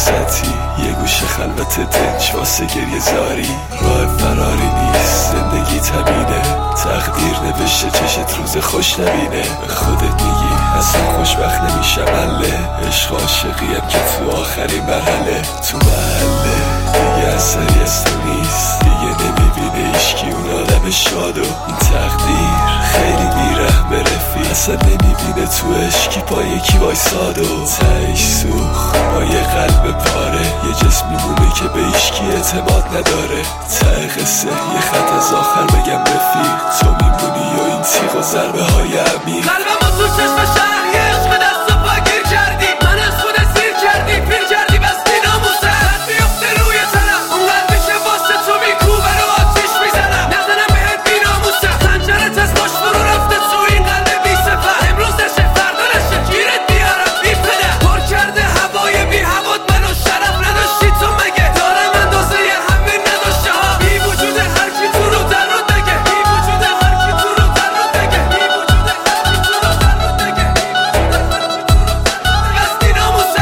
وسطی یه گوشه خلوت دنج واسه گریه زاری. راه فراری نیست، زندگی تمینه، تقدیر نوشته چشت روز خوش نبینه. به خودت میگی اصلا خوشبخت نمیشم اله، عشق عاشقیم که تو آخرین مرحله. تو محله دیگه اثری از تو نیست، دیگه نمیبینه ایشکی اون آدم شادو. این تقدیر خیلی بیرحمه رفیق، اصلا نمیبینه تو عشقی با یکی وایسادو. تهش سوخت با یه قلب پاره، یه جسم میمونه که به ایشکی اعتماد نداره. ته قصه یه خط از آخر بگم رفیق، تو میمونی و این تیغ و ضربه های عمیق. قلبمو تو چشم شهر یه عشق دست و پا گیر کردی، من از خودت سیر کردی، پیر کردی بستی ناموسه. خط بیفته روی تنم، اون قلبی که واسه تو میکوبه رو آتیش میزنم. نزنم بهت بی ناموسه، خنجرت از باش فرو رفته تو این قلب بی سپر. امروز نشه فردا نشه گیرت بیارم بی پدر. پر کرده هوای بی هوات منو، شرف نداشتی تو مگه؟ دارم اندازه همین نداشته ها، بی وجود هر کی تو رو در رو دگه، بی وجود هر کی تو رو در رو دگه، بی وجود هر کی تو رو در رو دگه، بی وجود هر کی تو رو بستی ناموسه.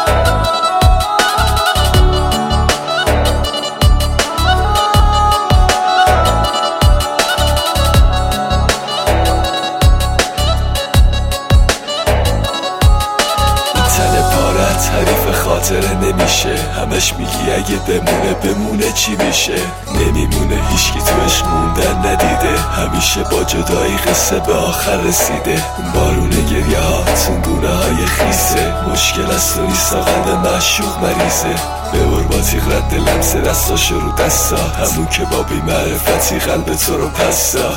تن پارت حریف خاطره نمیشه، همش میگی اگه بمونه چی میشه؟ نمیمونه هیچکی تو عشق موندن ندیده، همیشه با جدایی قصه به آخر رسیده. اون بارون گریه ها تون های خیسه، مشکل از تو نیست قلب معشوق مریضه. به ارباطی رد لمس دستاشو رو دستا، همون که با بی معرفتی قلب تو رو پستا.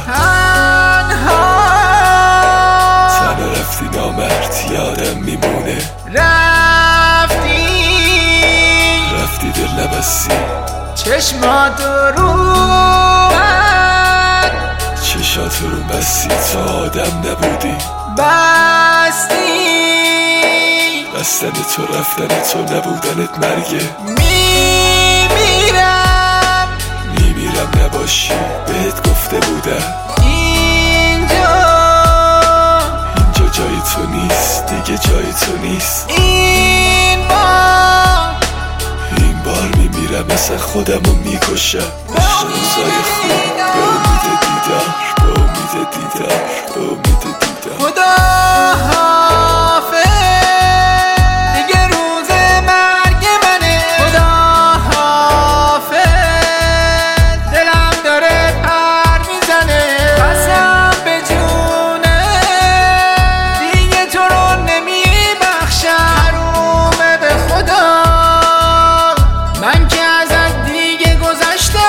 تنها رفتی نامرد یادم میمونه، رفتی دل نبستی چشماتو رو چشاتو رو بستی، تا آدم نبودی بستی. بستن تو رفتن تو نبودنت مرگه. میمیرم نباشی بهت گفته بودم، اینجا جای تو نیست دیگه، جای تو نیست. این بار میمیرم مثل خودمو میکشم. عشق روزای خوب به امید دیدار، به امید دیدار، به امید دیدار. خدا حافظ دیگه روز مرگ منه، خدا حافظ دلم داره پر میزنه. قسم به جونه دیگه تو رو نمیبخشم، حرومه به خدا من که ازت دیگه گذشتم.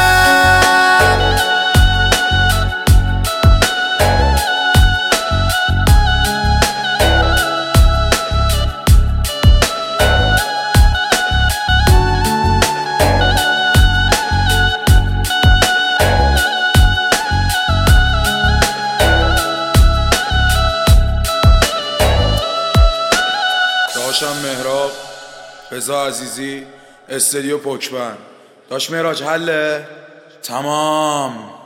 داشتم مهراب، رضا عزیزی، استودیو پوکبند. داش مهراج حله؟ تمام.